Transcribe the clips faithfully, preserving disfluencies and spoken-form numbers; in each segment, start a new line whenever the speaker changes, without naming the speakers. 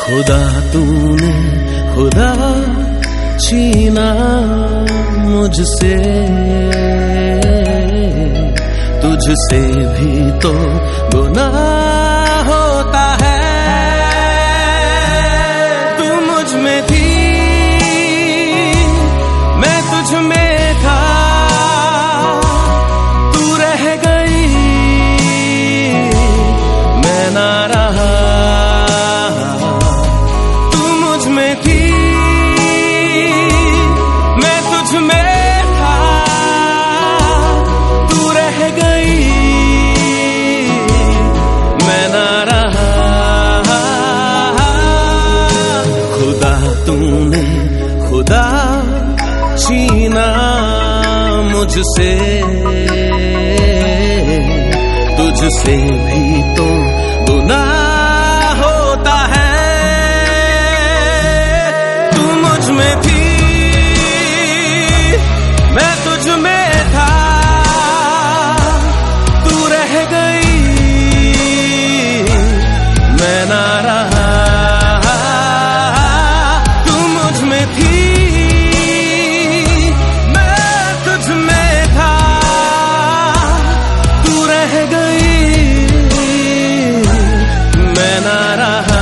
खुदा तूने खुदा छीना मुझसे, तुझसे भी तो गुनाह होता है। तू मुझ में थी, मैं तुझ में था, तू रह गई, मैं ना रहा। तू मुझ में थी, मैं तुझ में था, तू रह गई, मैं ना रहा। खुदा तूने खुदा छीना मुझसे, तुझसे भी तो गुनाह होता है। तू मुझ में थी, मैं तुझ में था, तू रह गई, मैं ना रहा। तू मुझ में थी, मैं तुझ में था, तू रह गई, मैं ना रहा।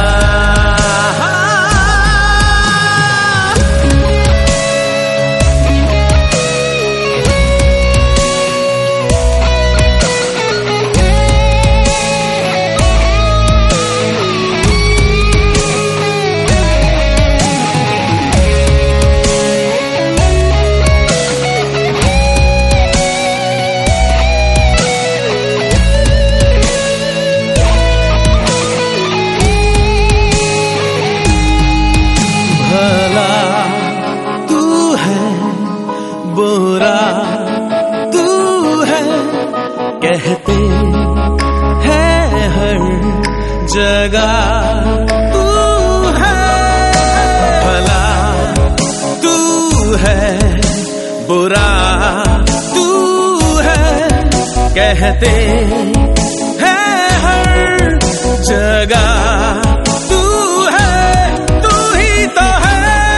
बुरा तू है, कहते हैं हर जगह तू है। भला तू है, बुरा तू है, कहते हैं हर जगह तू है, तू ही तो है।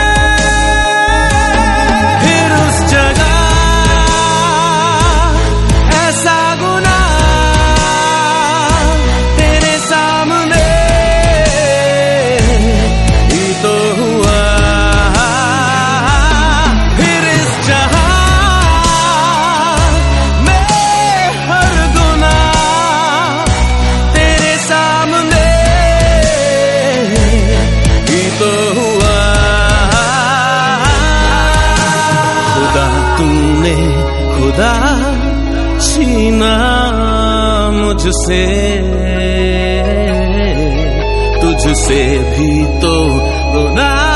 तूने खुदा छीना मुझसे, तुझसे भी तो गुनाह